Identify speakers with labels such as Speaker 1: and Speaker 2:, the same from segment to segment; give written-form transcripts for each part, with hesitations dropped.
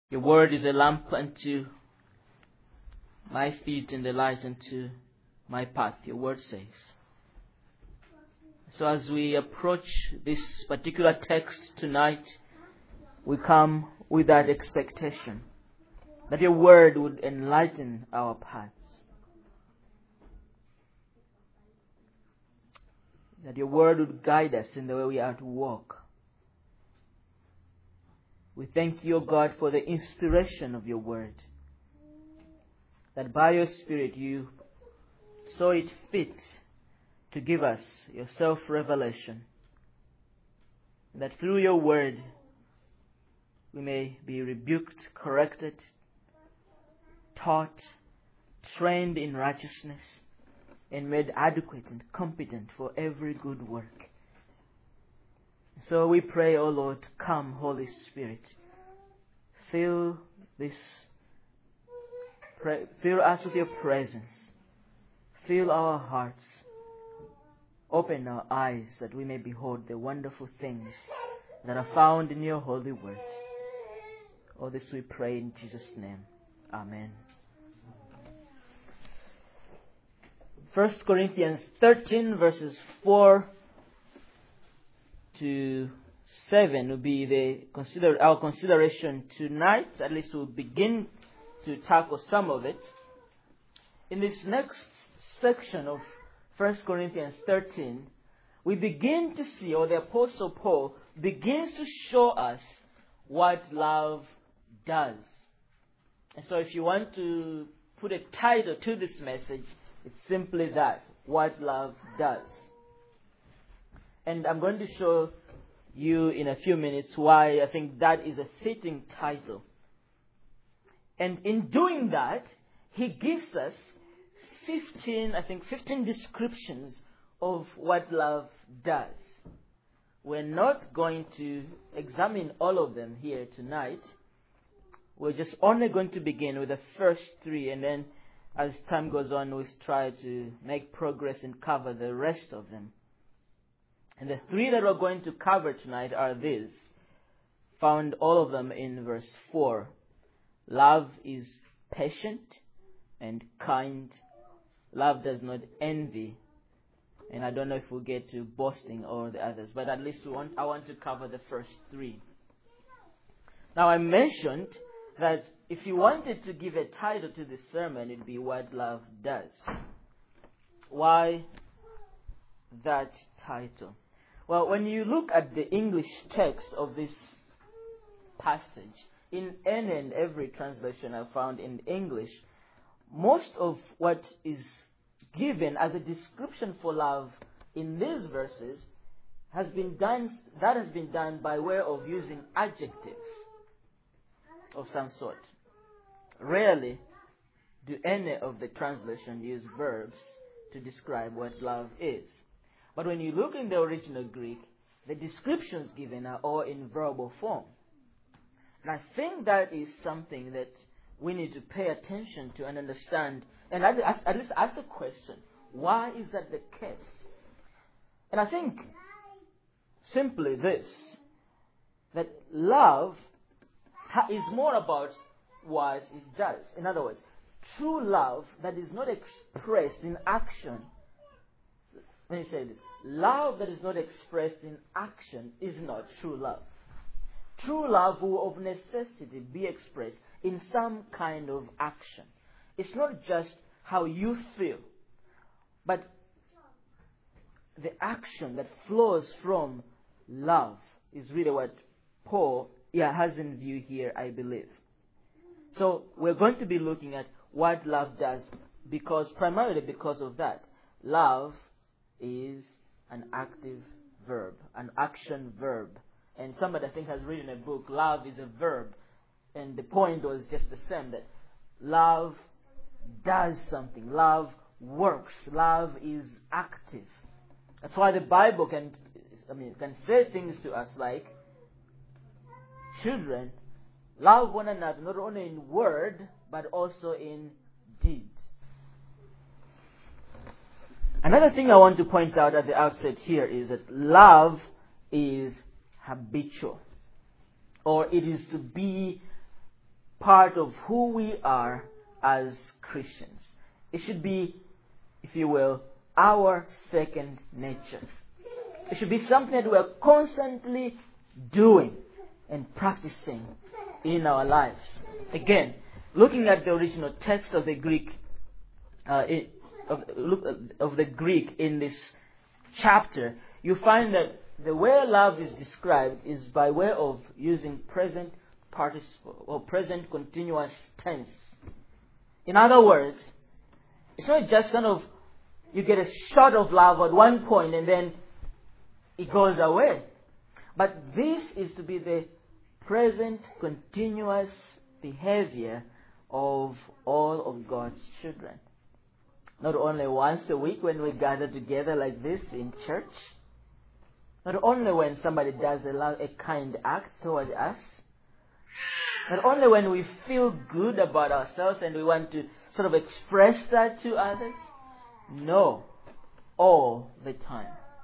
Speaker 1: Your word is a lamp unto my feet and a light unto my path, your word says. So as we approach this particular text tonight, we come with that expectation that your word would enlighten our paths. That your word would guide us in the way we are to walk. We thank you, O God, for the inspiration of your word. That by your Spirit you saw it fit to give us your self-revelation. That through your word we may be rebuked, corrected, taught, trained in righteousness, and made adequate and competent for every good work. So we pray, O Lord, come, Holy Spirit, fill us with your presence, fill our hearts, open our eyes that we may behold the wonderful things that are found in your holy word. All this we pray in Jesus' name. Amen. 1 Corinthians 13 verses 4 to 7 will be our consideration tonight. At least we'll begin to tackle some of it. In this next section of 1 Corinthians 13, we begin to see, or the Apostle Paul begins to show us what love does. And so if you want to put a title to this message, it's simply that, what love does. And I'm going to show you in a few minutes why I think that is a fitting title. And in doing that, he gives us 15 descriptions of what love does. We're not going to examine all of them here tonight. We're just only going to begin with the first three, and then as time goes on, we'll try to make progress and cover the rest of them. And the three that we're going to cover tonight are these. Found all of them in verse 4. Love is patient and kind. Love does not envy. And I don't know if we'll get to boasting or the others, but at least I want to cover the first three. Now I mentioned that if you wanted to give a title to this sermon, it'd be What Love Does. Why that title? Well, when you look at the English text of this passage, in any and every translation I've found in English, most of what is given as a description for love in these verses has been done by way of using adjectives of some sort. Rarely do any of the translations use verbs to describe what love is. But when you look in the original Greek, the descriptions given are all in verbal form. And I think that is something that we need to pay attention to and understand, and at least ask the question, why is that the case? And I think simply this, that love is more about what it does. In other words, true love that is not expressed in action. Let me say this. Love that is not expressed in action is not true love. True love will of necessity be expressed in some kind of action. It's not just how you feel, but the action that flows from love is really what Paul has in view here, I believe. So we're going to be looking at what love does, primarily because of that. Love is an active verb, an action verb. And somebody, I think, has written a book, Love is a Verb. And the point was just the same, that love does something. Love works. Love is active. That's why the Bible can say things to us like, children, love one another, not only in word, but also in deed. Another thing I want to point out at the outset here is that love is habitual, or it is to be part of who we are as Christians. It should be, if you will, our second nature. It should be something that we are constantly doing and practicing in our lives. Again, looking at the original text of the Greek, of the Greek in this chapter, you find that the way love is described is by way of using present participle or present continuous tense. In other words, it's not just kind of you get a shot of love at one point and then it goes away. But this is to be the present continuous behavior of all of God's children. Not only once a week when we gather together like this in church. Not only when somebody does a kind act toward us. Not only when we feel good about ourselves and we want to sort of express that to others. No, all the time.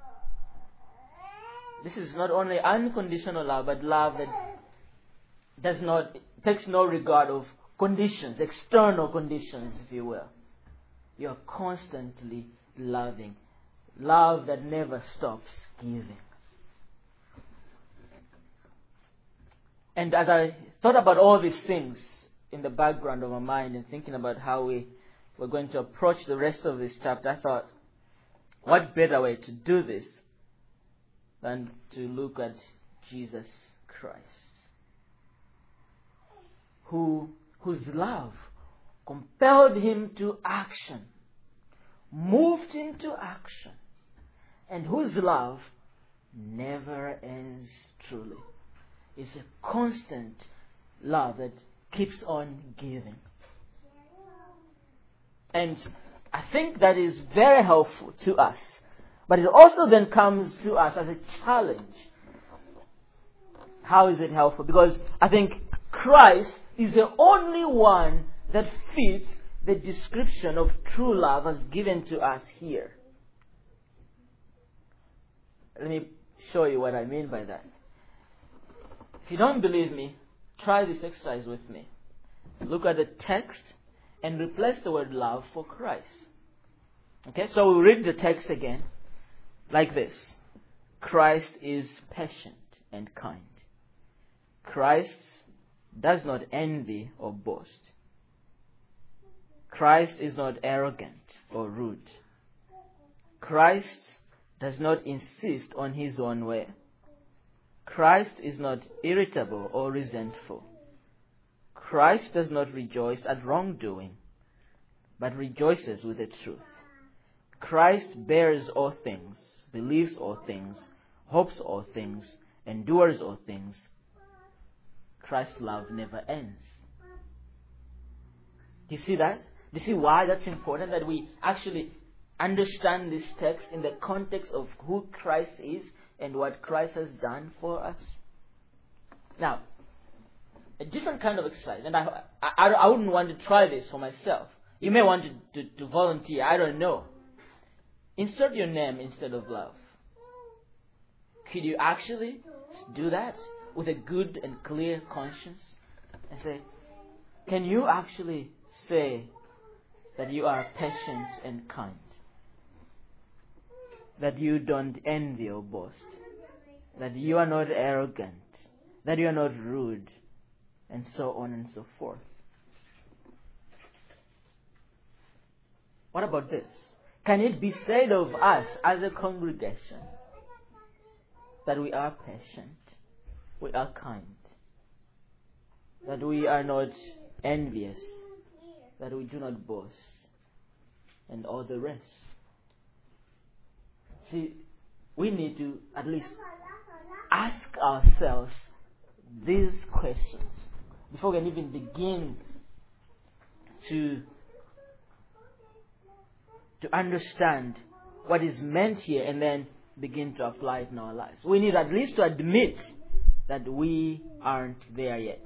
Speaker 1: This is not only unconditional love, but love that takes no regard of conditions, external conditions, if you will. You are constantly loving. Love that never stops giving. And as I thought about all these things in the background of my mind and thinking about how we were going to approach the rest of this chapter, I thought, what better way to do this than to look at Jesus Christ, whose love compelled him to action, moved him to action, and whose love never ends truly. It's a constant love that keeps on giving. And I think that is very helpful to us. But it also then comes to us as a challenge. How is it helpful? Because I think Christ is the only one that fits the description of true love as given to us here. Let me show you what I mean by that. If you don't believe me, try this exercise with me. Look at the text and replace the word love for Christ. Okay, so we'll read the text again like this. Christ is patient and kind. Christ does not envy or boast. Christ is not arrogant or rude. Christ does not insist on his own way. Christ is not irritable or resentful. Christ does not rejoice at wrongdoing, but rejoices with the truth. Christ bears all things, believes all things, hopes all things, endures all things. Christ's love never ends. Do you see that? Do you see why that's important, that we actually understand this text in the context of who Christ is and what Christ has done for us? Now, a different kind of exercise, and I wouldn't want to try this for myself. You may want to volunteer, I don't know. Insert your name instead of love. Could you actually do that with a good and clear conscience? And say, can you actually say that you are patient and kind? That you don't envy or boast? That you are not arrogant? That you are not rude? And so on and so forth. What about this? Can it be said of us as a congregation that we are patient, we are kind, that we are not envious, that we do not boast, and all the rest? See, we need to at least ask ourselves these questions before we can even begin to understand what is meant here and then begin to apply it in our lives. We need at least to admit that we aren't there yet.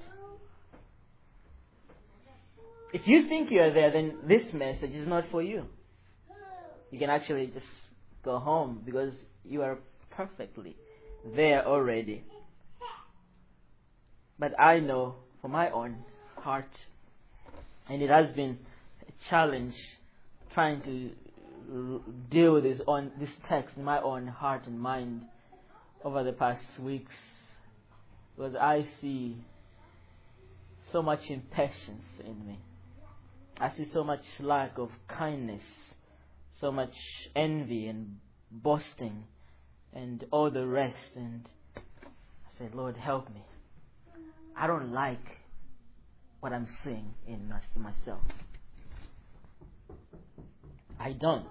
Speaker 1: If you think you are there, then this message is not for you. You can actually just go home because you are perfectly there already. But I know for my own heart. And it has been a challenge trying to deal with this text in my own heart and mind over the past weeks, because I see so much impatience in me. I see so much lack of kindness, so much envy and boasting and all the rest. And I said, Lord, help me. I don't like what I'm seeing in myself. I don't.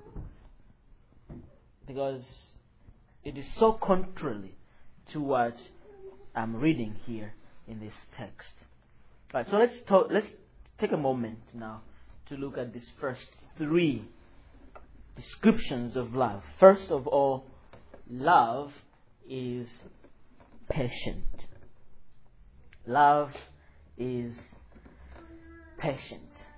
Speaker 1: Because it is so contrary to what I'm reading here in this text. Right, so let's take a moment now to look at these first three descriptions of love. First of all, love is patient. Love is patient.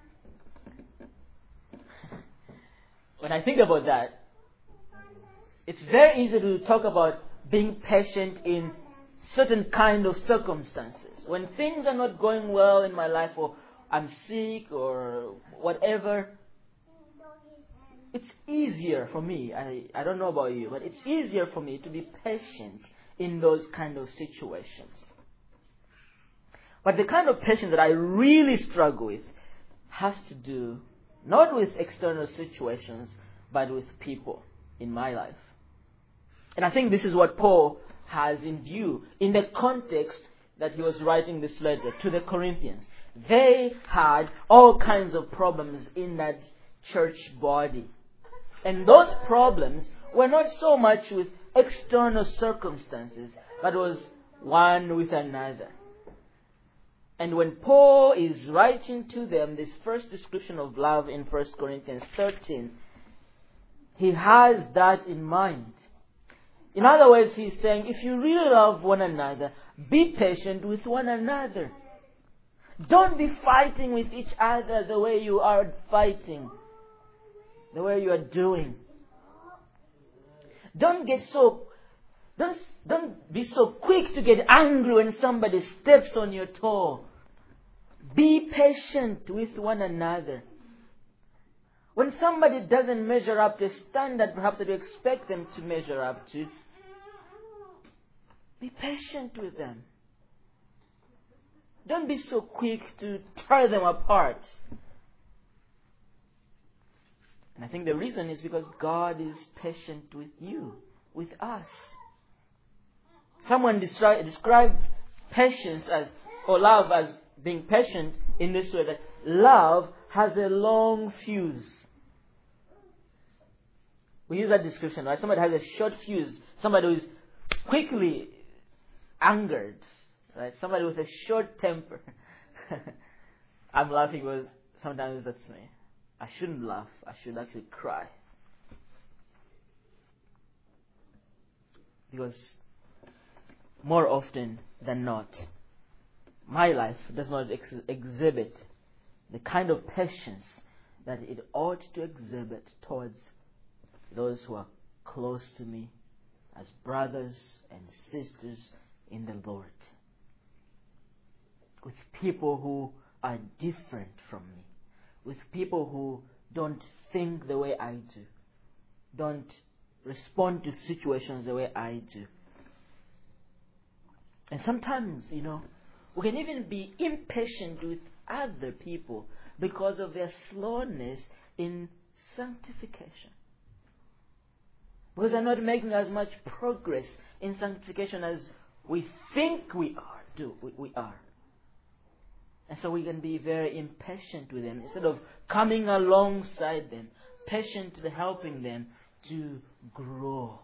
Speaker 1: When I think about that, it's very easy to talk about being patient in certain kind of circumstances. When things are not going well in my life, or I'm sick or whatever, it's easier for me. I don't know about you, but it's easier for me to be patient in those kind of situations. But the kind of patience that I really struggle with has to do not with external situations, but with people in my life. And I think this is what Paul has in view in the context that he was writing this letter to the Corinthians. They had all kinds of problems in that church body. And those problems were not so much with external circumstances, but was one with another. And when Paul is writing to them this first description of love in 1 Corinthians 13, he has that in mind. In other words, he's saying, if you really love one another, be patient with one another. Don't be fighting with each other the way you are fighting, the way you are doing. Don't be so quick to get angry when somebody steps on your toe. Be patient with one another. When somebody doesn't measure up to a standard perhaps that you expect them to measure up to, be patient with them. Don't be so quick to tear them apart. And I think the reason is because God is patient with you, with us. Someone described patience or love as being patient in this way, that love has a long fuse. We use that description, right? Somebody has a short fuse. Somebody who is quickly angered, right? Somebody with a short temper. I'm laughing because sometimes that's me. I shouldn't laugh. I should actually cry. Because more often than not, my life does not exhibit the kind of patience that it ought to exhibit towards those who are close to me as brothers and sisters in the Lord. With people who are different from me. With people who don't think the way I do. Don't respond to situations the way I do. And sometimes, we can even be impatient with other people because of their slowness in sanctification. Because they're not making as much progress in sanctification as we think we are. And so we can be very impatient with them instead of coming alongside them, patiently helping them to grow.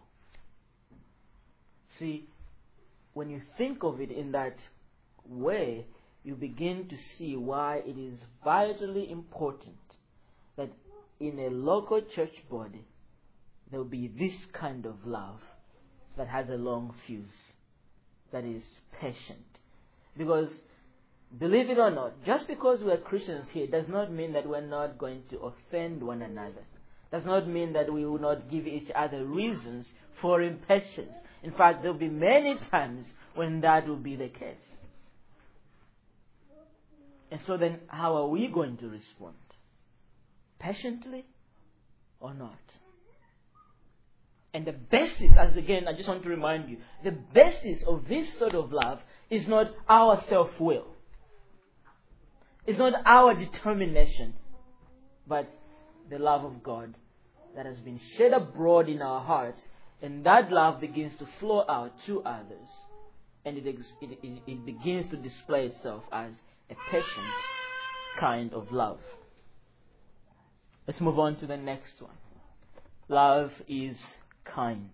Speaker 1: See, when you think of it in that way, you begin to see why it is vitally important that in a local church body there will be this kind of love that has a long fuse, that is patient. Because, believe it or not, just because we are Christians here does not mean that we're not going to offend one another. Does not mean that we will not give each other reasons for impatience. In fact, there will be many times when that will be the case. And so then, how are we going to respond? Patiently or not? And the basis, as again, I just want to remind you, the basis of this sort of love is not our self-will. It's not our determination, but the love of God that has been shed abroad in our hearts, and that love begins to flow out to others, and it begins to display itself as a patient kind of love. Let's move on to the next one. Love is kind.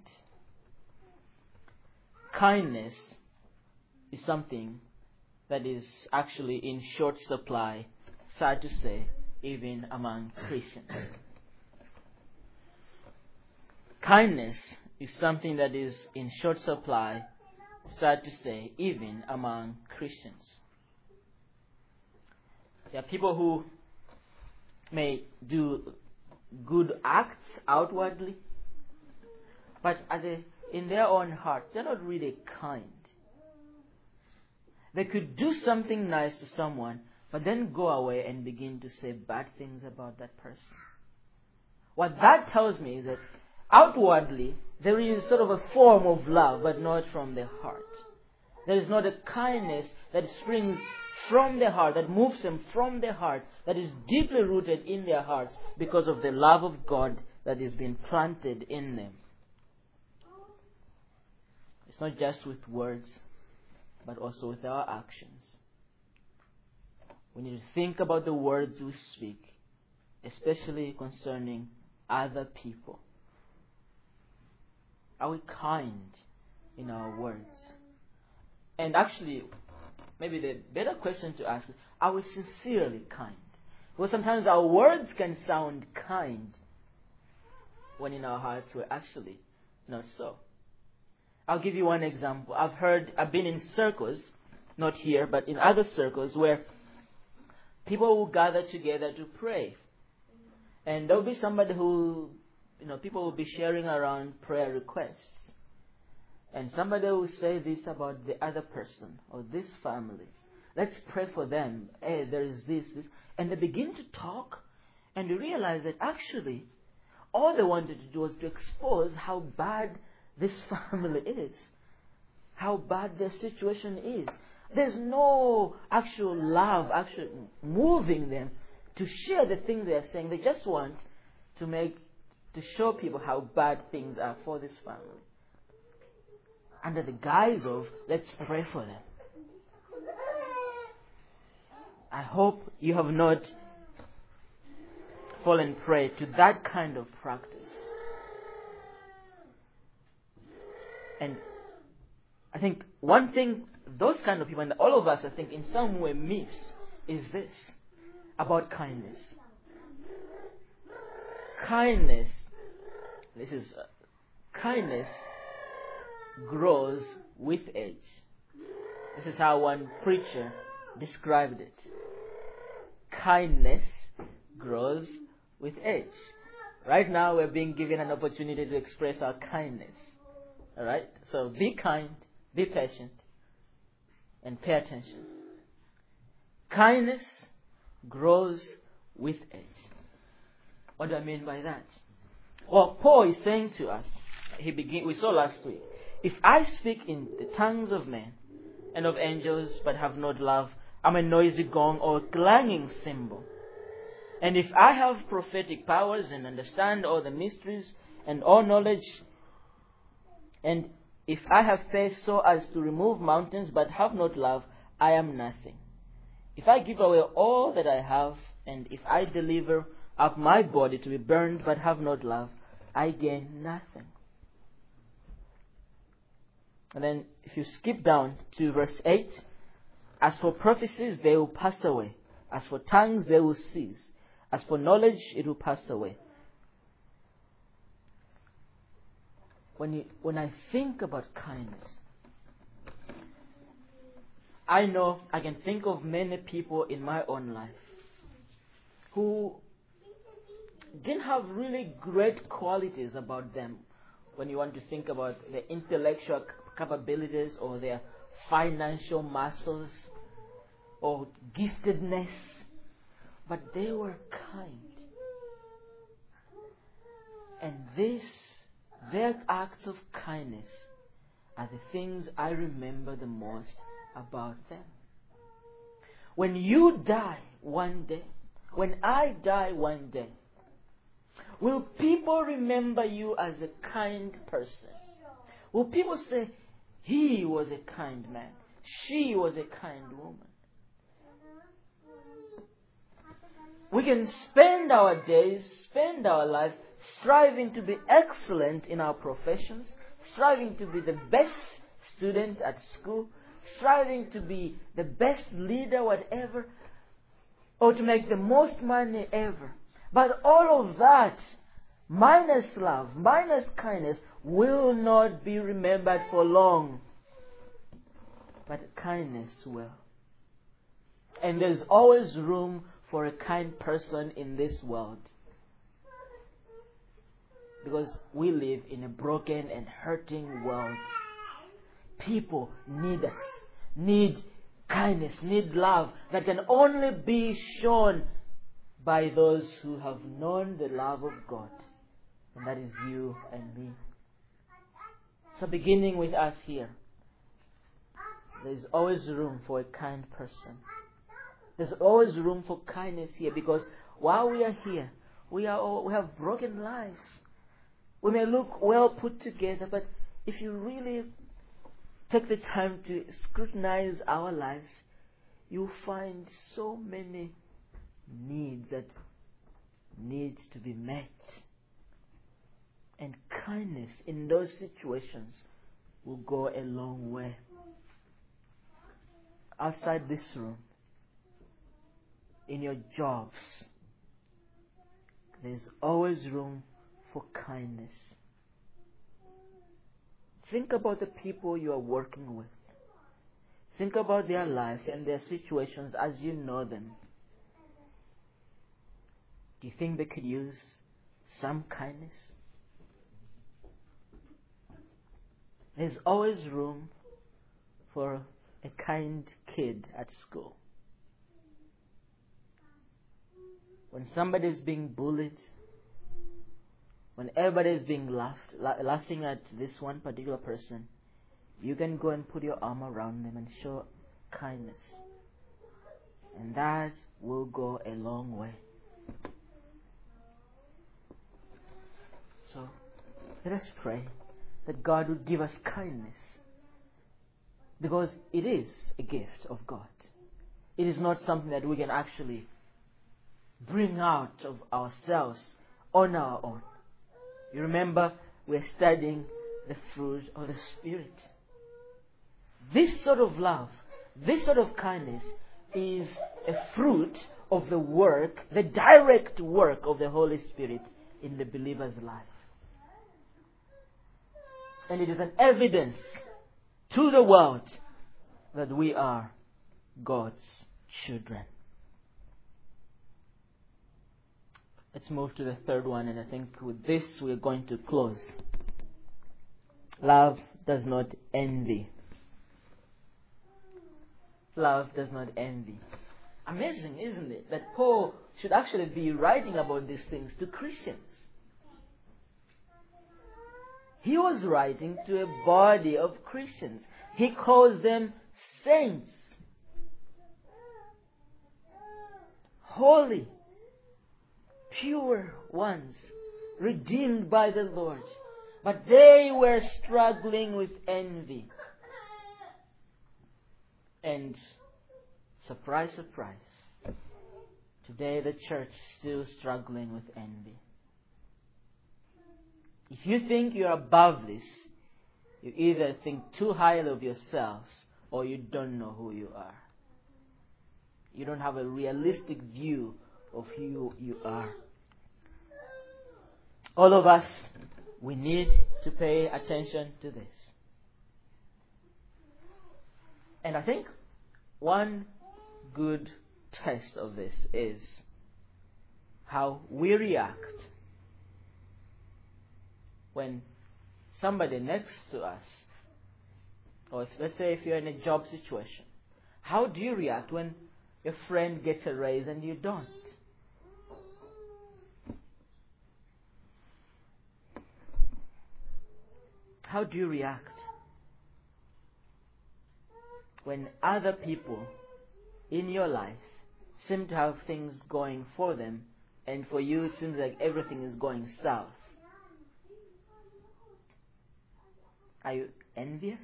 Speaker 1: Kindness is something that is actually in short supply, sad to say, even among Christians. Kindness is something that is in short supply, sad to say, even among Christians. There are people who may do good acts outwardly, but in their own heart, they're not really kind. They could do something nice to someone, but then go away and begin to say bad things about that person. What that tells me is that outwardly, there is sort of a form of love, but not from the heart. There is not a kindness that springs from the heart, that moves them from the heart, that is deeply rooted in their hearts because of the love of God that is being planted in them. It's not just with words, but also with our actions. We need to think about the words we speak, especially concerning other people. Are we kind in our words? And actually, maybe the better question to ask is, are we sincerely kind? Because sometimes our words can sound kind when in our hearts we're actually not so. I'll give you one example. I've been in circles, not here, but in other circles where people will gather together to pray. And there'll be somebody who, people will be sharing around prayer requests. And somebody will say this about the other person or this family. Let's pray for them. Hey, there is this. And they begin to talk, and you realize that actually all they wanted to do was to expose how bad this family is, how bad their situation is. There's no actual love actually moving them to share the things they are saying. They just want to show people how bad things are for this family, under the guise of, let's pray for them. I hope you have not fallen prey to that kind of practice. And I think one thing those kind of people, and all of us, I think, in some way miss, is this, about kindness. Kindness grows with age. This is how one preacher described it. Kindness grows with age. Right now we're being given an opportunity to express our kindness. Alright? So be kind, be patient, and pay attention. Kindness grows with age. What do I mean by that? Well, Paul is saying to us, we saw last week, if I speak in the tongues of men and of angels but have not love, I'm a noisy gong or clanging cymbal. And if I have prophetic powers and understand all the mysteries and all knowledge, and if I have faith so as to remove mountains but have not love, I am nothing. If I give away all that I have, and if I deliver up my body to be burned but have not love, I gain nothing. And then if you skip down to verse 8, as for prophecies, they will pass away. As for tongues, they will cease. As for knowledge, it will pass away. When I think about kindness, I know I can think of many people in my own life who didn't have really great qualities about them when you want to think about their intellectual capabilities or their financial muscles. or giftedness, but they were kind. And their acts of kindness are the things I remember the most about them. When you die one day, when I die one day, will people remember you as a kind person? Will people say, he was a kind man, she was a kind woman? We can spend our days, spend our lives striving to be excellent in our professions, striving to be the best student at school, striving to be the best leader, whatever, or to make the most money ever. But all of that, minus love, minus kindness, will not be remembered for long. But kindness will. And there's always room for a kind person in this world. Because we live in a broken and hurting world. People need us, need kindness, need love that can only be shown by those who have known the love of God. And that is you and me. So beginning with us here, there's always room for a kind person. There's always room for kindness here, because while we are here, we have broken lives. We may look well put together, but if you really take the time to scrutinize our lives, you'll find so many needs that need to be met. And kindness in those situations will go a long way. Outside this room, in your jobs, there's always room for kindness. Think about the people you are working with. Think about their lives and their situations as you know them. Do you think they could use some kindness? There's always room for a kind kid at school. When somebody is being bullied, when everybody is being laughing at this one particular person, you can go and put your arm around them and show kindness. And that will go a long way. So, let us pray that God would give us kindness. Because it is a gift of God. It is not something that we can actually bring out of ourselves on our own. You remember, we're studying the fruit of the Spirit. This sort of love, this sort of kindness is a fruit of the work, the direct work of the Holy Spirit in the believer's life. And it is an evidence to the world that we are God's children. Let's move to the third one, and I think with this we're going to close. Love does not envy. Love does not envy. Amazing, isn't it, that Paul should actually be writing about these things to Christians. He was writing to a body of Christians. He calls them saints, holy, pure ones, redeemed by the Lord. But they were struggling with envy. And surprise, surprise, today the church is still struggling with envy. If you think you're above this, you either think too highly of yourselves or you don't know who you are. You don't have a realistic view of who you are. All of us, we need to pay attention to this. And I think one good test of this is how we react when somebody next to us, or let's say if you're in a job situation, how do you react when a friend gets a raise and you don't? How do you react when other people in your life seem to have things going for them, and for you it seems like everything is going south? Are you envious?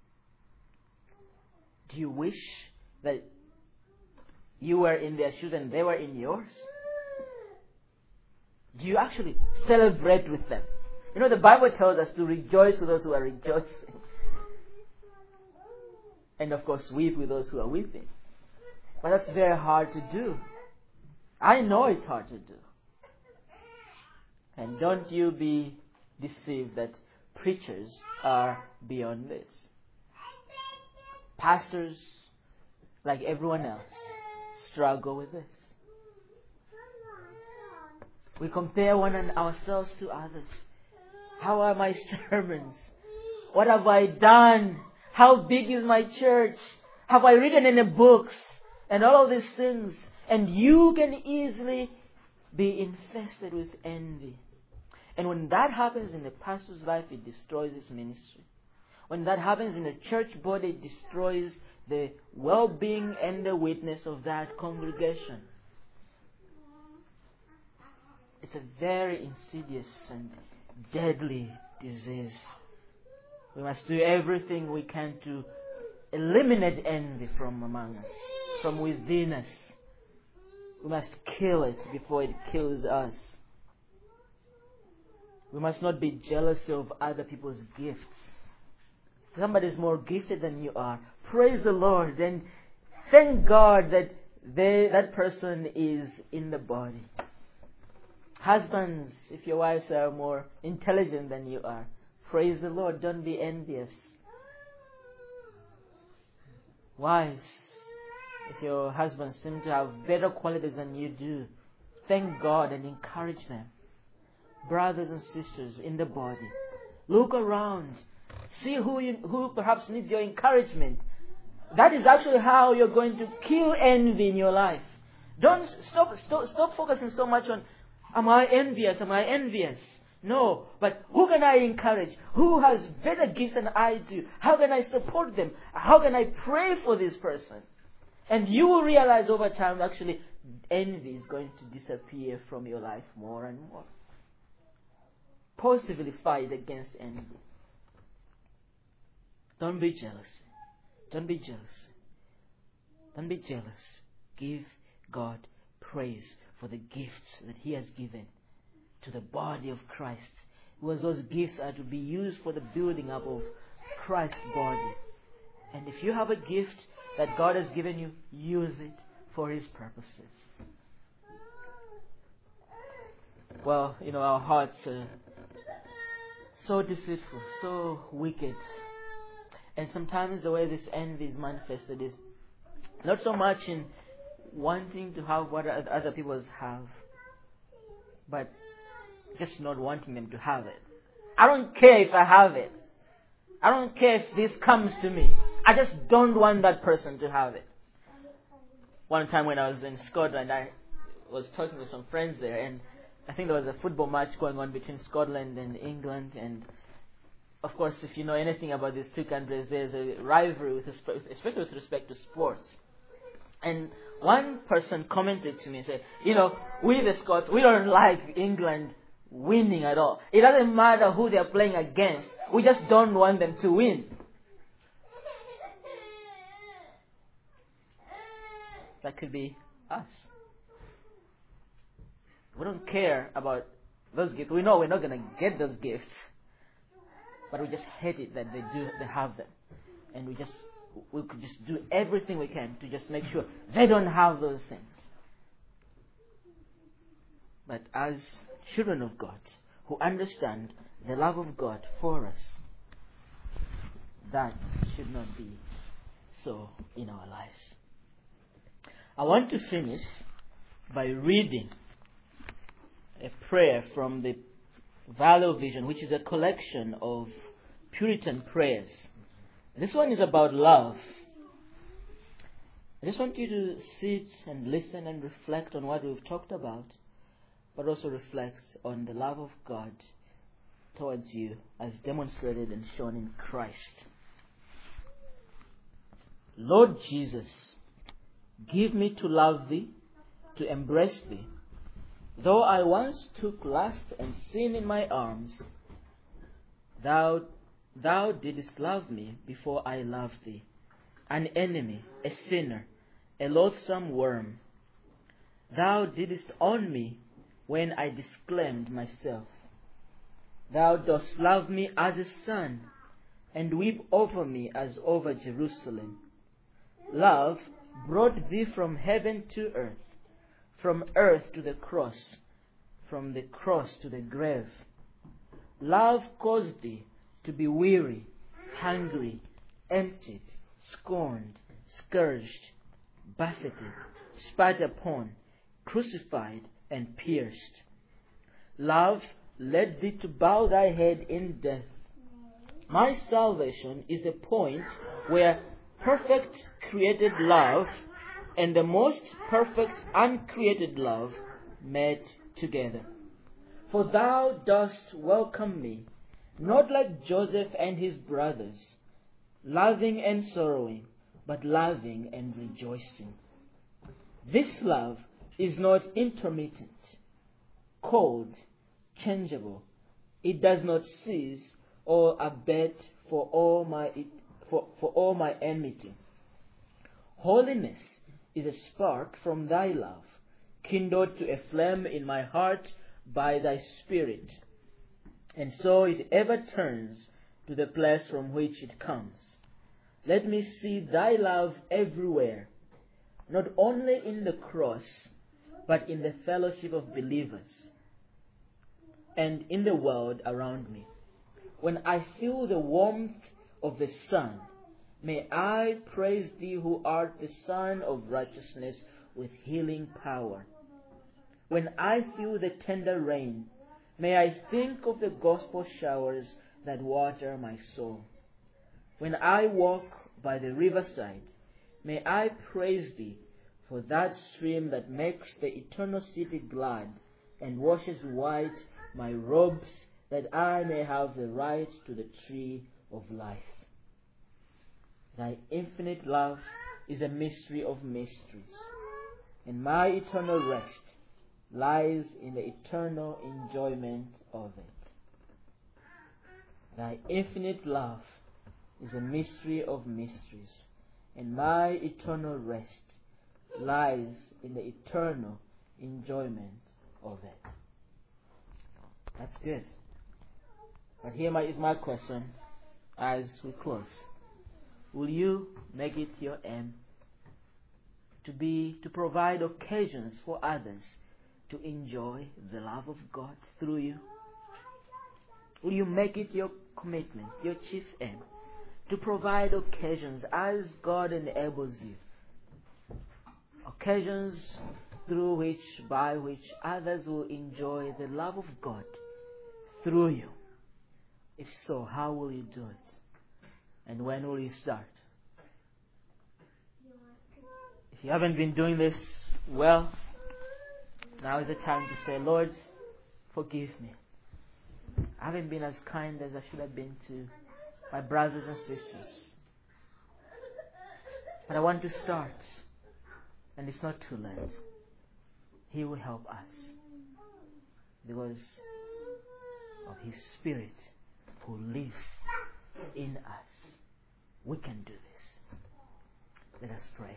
Speaker 1: Do you wish that you were in their shoes and they were in yours? Do you actually celebrate with them? You know, the Bible tells us to rejoice with those who are rejoicing. And of course, weep with those who are weeping. But that's very hard to do. I know it's hard to do. And don't you be deceived that preachers are beyond this. Pastors, like everyone else, struggle with this. We compare ourselves to others. How are my sermons? What have I done? How big is my church? Have I written any books? And all of these things. And you can easily be infested with envy. And when that happens in a pastor's life, it destroys his ministry. When that happens in a church body, it destroys the well-being and the witness of that congregation. It's a very insidious and deadly disease. We must do everything we can to eliminate envy from among us, from within us. We must kill it before it kills us. We must not be jealous of other people's gifts. If somebody is more gifted than you are, praise the Lord and thank God that that person is in the body. Husbands, if your wives are more intelligent than you are, praise the Lord. Don't be envious. Wives, if your husbands seem to have better qualities than you do, thank God and encourage them. Brothers and sisters in the body, look around. See who perhaps needs your encouragement. That is actually how you're going to kill envy in your life. Don't stop focusing so much on, am I envious? Am I envious? No, but who can I encourage? Who has better gifts than I do? How can I support them? How can I pray for this person? And you will realize over time, actually, envy is going to disappear from your life more and more. Positively fight against envy. Don't be jealous. Don't be jealous. Don't be jealous. Give God praise for the gifts that He has given to the body of Christ. Because those gifts are to be used for the building up of Christ's body. And if you have a gift that God has given you, use it for His purposes. Well, our hearts are so deceitful, so wicked. And sometimes the way this envy is manifested is not so much in wanting to have what other people have, but just not wanting them to have it. I don't care if I have it. I don't care if this comes to me. I just don't want that person to have it. One time when I was in Scotland, I was talking with some friends there, and I think there was a football match going on between Scotland and England, and of course, if you know anything about these two countries, there's a rivalry, especially with respect to sports. And one person commented to me and said, we the Scots, we don't like England winning at all. It doesn't matter who they're playing against. We just don't want them to win. That could be us. We don't care about those gifts. We know we're not going to get those gifts. But we just hate it that they have them. And we could just do everything we can to just make sure they don't have those things. But as children of God, who understand the love of God for us, that should not be so in our lives. I want to finish by reading a prayer from the Valley of Vision, which is a collection of Puritan prayers. This one is about love. I just want you to sit and listen and reflect on what we've talked about, but also reflect on the love of God towards you as demonstrated and shown in Christ. Lord Jesus, give me to love thee, to embrace thee. Though I once took lust and sin in my arms, thou didst love me before I loved thee. An enemy, a sinner, a loathsome worm. Thou didst own me when I disclaimed myself. Thou dost love me as a son, and weep over me as over Jerusalem. Love brought thee from heaven to earth, from earth to the cross, from the cross to the grave. Love caused thee to be weary, hungry, emptied, scorned, scourged, buffeted, spat upon, crucified, and pierced. Love led thee to bow thy head in death. My salvation is the point where perfect created love and the most perfect uncreated love met together. For thou dost welcome me, not like Joseph and his brothers, loving and sorrowing, but loving and rejoicing. This love is not intermittent, cold, changeable. It does not cease or abate for all my enmity. Holiness is a spark from thy love, kindled to a flame in my heart by thy Spirit, and so it ever turns to the place from which it comes. Let me see thy love everywhere, not only in the cross, but in the fellowship of believers and in the world around me. When I feel the warmth of the sun, may I praise thee who art the Son of righteousness with healing power. When I feel the tender rain, may I think of the gospel showers that water my soul. When I walk by the riverside, may I praise thee for that stream that makes the eternal city glad and washes white my robes, that I may have the right to the tree of life. Thy infinite love is a mystery of mysteries, and my eternal rest lies in the eternal enjoyment of it. Thy infinite love is a mystery of mysteries, and my eternal rest lies in the eternal enjoyment of it. That's good. But here is my question as we close. Will you make it your aim to provide occasions for others to enjoy the love of God through you? Will you make it your commitment, your chief aim, to provide occasions as God enables you? Occasions by which others will enjoy the love of God through you. If so, how will you do it? And when will you start? If you haven't been doing this well, now is the time to say, Lord, forgive me. I haven't been as kind as I should have been to my brothers and sisters. But I want to start. And it's not too late. He will help us because of His Spirit who lives in us. We can do this. Let us pray.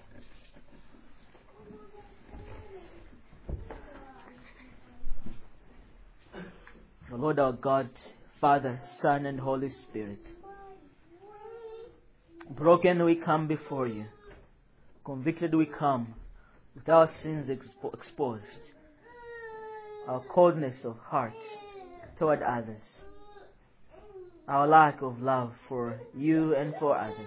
Speaker 1: The Lord our God, Father, Son, and Holy Spirit, broken we come before you. Convicted we come with our sins exposed, our coldness of heart toward others, our lack of love for you and for others.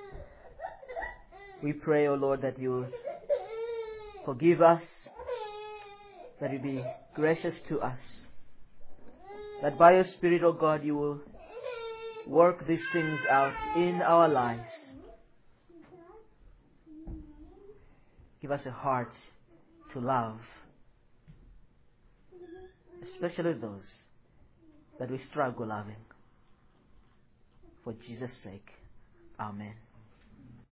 Speaker 1: We pray, O Lord, that you will forgive us, that you be gracious to us, that by your Spirit, O God, you will work these things out in our lives. Give us a heart to love, especially those that we struggle loving. For Jesus' sake, amen.